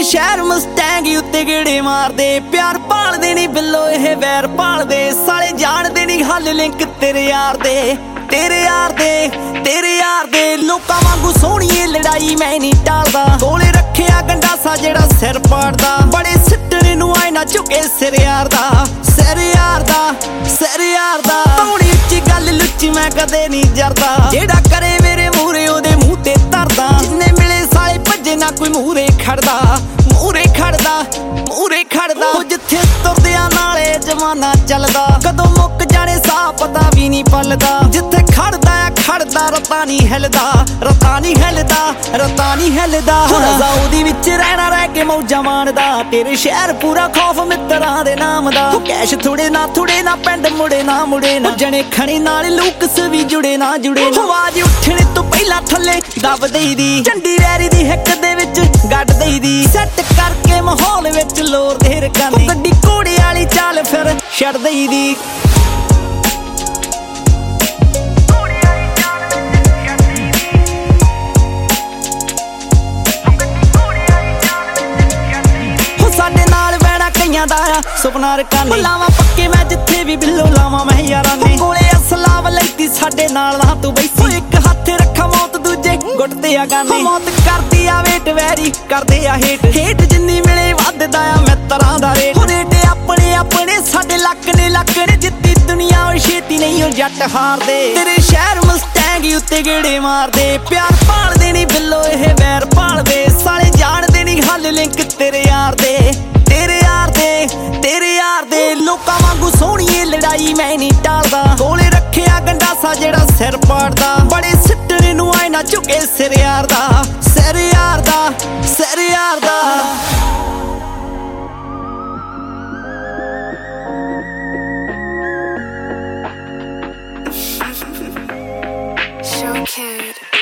ਸ਼ਹਿਰ ਮਸਟੈਂਗ ਉੱਤੇ ਗੇੜੇ ਮਾਰਦੇ, ਪਿਆਰ ਭਾਲਦੇ ਨਹੀਂ ਬਿੱਲੋ ਇਹ ਵੈਰ ਭਾਲਦੇ। ਸਾਲੇ ਜਾਣਦੇ ਨਹੀਂ ਹੱਲ ਲਿੰਕ ਤੇਰੇ ਯਾਰ ਦੇ, ਤੇਰੇ ਯਾਰ ਦੇ, ਤੇਰੇ ਯਾਰ ਦੇ। ਲੋਕਾਂ ਵਾਂਗੂ ਸੋਹਣੀਏ ਲੜਾਈ ਮੈਂ ਨਹੀਂ ਟਾਲਦਾ, ਕੋਲੇ ਰੱਖਿਆ ਗੰਡਾਸਾ ਜਿਹੜਾ ਸਿਰ ਪਾੜਦਾ। ਬੜੇ ਸਿੱਟਣੇ ਨੂੰ ਆਏ ਨਾ ਝੁਕੇ ਸਿਰ ਯਾਰ ਦਾ, ਸਿਰ ਯਾਰ ਦਾ, ਸਿਰ ਯਾਰ ਦਾ। ਪੌੜੀ ਉੱਚੀ ਗੱਲ ਲੁੱਚੀ ਮੈਂ ਕਦੇ ਨਹੀਂ ਜਰਦਾ, ਜਿਹੜਾ ਕਰੇ ਮੇਰੇ ਮੂਹਰੇ ਉਹਦੇ ਮੂੰਹ ਤੇ ਧਰਦਾ। ਜਿੰਨੇ ਮਿਲੇ ਸਾਲੇ ਭੱਜੇ ਨਾ ਕੋਈ ਮੂਹਰੇ ਖੜਦਾ, ਮੂਹਰੇ ਖੜਦਾ, ਮੂਹਰੇ ਖੜਦਾ। ਉਹ ਜਿੱਥੇ ਤੁਰਦਿਆਂ ਨਾਲੇ ਜਮਾਨਾ ਚੱਲਦਾ, ਕਦੋਂ ਮੁੱਕ ਜਾਣੇ ਸਾਹ ਪਤਾ ਵੀ ਨਹੀਂ ਪਲਦਾ। ਜਿੱਥੇ ਖੜਦਾ ਆ ਖੜਦਾ, ਰਤਾ ਨਹੀਂ ਹਿਲਦਾ, ਰਤਾ ਨਹੀਂ ਹਿਲਦਾ, ਰਤਾ ਨਹੀਂ ਹਿਲਦਾ। ਰਜ਼ਾ ਉਹਦੀ ਵਿੱਚ ਰਹਿਣਾ ਰਹਿ ਕੇ ਮੌਜਾਂ ਮਾਣਦਾ, ਤੇਰੇ ਸ਼ਹਿਰ ਪੂਰਾ ਖੌਫ ਮਿੱਤਰਾਂ ਦੇ ਨਾਮ ਦਾ। ਕੈਸ਼ ਥੋੜੇ ਨਾ ਪਿੰਡ ਮੁੜੇ ਨਾ ਮੁੜੇ ਨਾ, ਜਣੇ ਖਣੇ ਨਾਲ ਲੂਕਸ ਵੀ ਜੁੜੇ ਨਾ ਜੁੜੇ ਨਾ। ਆਵਾਜ਼ ਉੱਠਣੇ ਤੋਂ ਪਹਿਲਾਂ ਥੱਲੇ ਦੱਬ ਦੇਈ ਦੀ, ਝੰਡੀ ਵੈਰੀ ਦੀ ਹਿੱਕ ਦੇ ਵਿੱਚ ਗੱਡ ਦੇਈ ਦੀ। ਸੈੱਟ ਕਰਕੇ ਮਾਹੌਲ ਵਿੱਚ ਲੋਰ ਦੇ ਰਕਾਨੀ, ਗੱਡੀ ਘੋੜੇ ਵਾਲੀ ਚਾਲ ਫਿਰ ਛੱਡ ਦੇਈ ਦੀ। ਸਾਡੇ ਨਾਲ ਬੈਣਾ ਕਈਆਂ ਦਾ ਆ ਸੁਪਨਾ ਰਕਾਨੀ, ਲਾਵਾਂ ਪੱਕੇ ਮੈਂ ਜਿੱਥੇ ਵੀ ਬਿੱਲੋ ਲਾਵਾਂ ਮੈਂ ਯਾਰਾਂ ਨੇ। ਕੋਲੇ ਅਸਲਾਵ ਲੈਤੀ ਸਾਡੇ ਨਾਲ ਨਾ ਤੂੰ ਬੈਠੀ, ਇੱਕ ਹੱਥ ਰੱਖਾ ਮੌਤ ਦੂਜੇ ਗੁੱਟ ਤੇ ਆ ਗਾਨੇ। ਮੌਤ ਕਰਦੀ ਆ ਵੇਟ ਵੈਰੀ ਕਰਦੇ ਆ ਹੇਟ, ਹੇਟ ਜਿੰਨੀ ਮਿਲੇ ਵੱਧਦਾ ਆ ਮਿੱਤਰਾਂ ਦਾ ਰੇਟ। ਰੇਟ ਆਪਣੇ ਆਪਣੇ ਸਾਡੇ ਲੱਕ ਨੇ ਜਿੱਤੀ ਦੁਨੀਆ ਉਹ ਛੇਤੀ ਨਹੀਂ ਉਹ ਜੱਟ ਹਾਰਦੇ। ਤੇਰੇ ਸ਼ਹਿਰ ਮਸਟੈਂਗ ਉੱਤੇ ਗੇੜੇ ਮਾਰਦੇ, ਪਿਆਰ ਭਾਲਦੇ ਨਹੀਂ ਬਿੱਲੋ ਇਹ ਵੈਰ ਭਾਲਦੇ। ਸਾਲੇ ਜਾਣਦੇ ਨਹੀਂ ਹੱਲ ਲਿੰਕ ਤੇਰੇ ਯਾਰ ਦੇ, ਤੇਰੇ ਯਾਰ ਦੇ, ਤੇਰੇ ਯਾਰ ਦੇ। ਲੋਕਾਂ ਵਾਂਗੂ ਸੋਹਣੀਏ ਲੜਾਈ ਮੈਂ ਨਹੀਂ ਟਾਲਦਾ, ਕੋਲੇ ਰੱਖਿਆ ਗੰਡਾਸਾ ਜਿਹੜਾ ਸਿਰ ਪਾੜਦਾ। ਬੜੇ ਸਿੱਟਣੇ ਨੂੰ ਆਏ ਨਾ ਝੁਕੇ ਸਿਰ ਯਾਰ ਦਾ, ਸਿਰ ਯਾਰ ਦਾ, ਸਿਰ ਯਾਰ ਦਾ। Show Kid.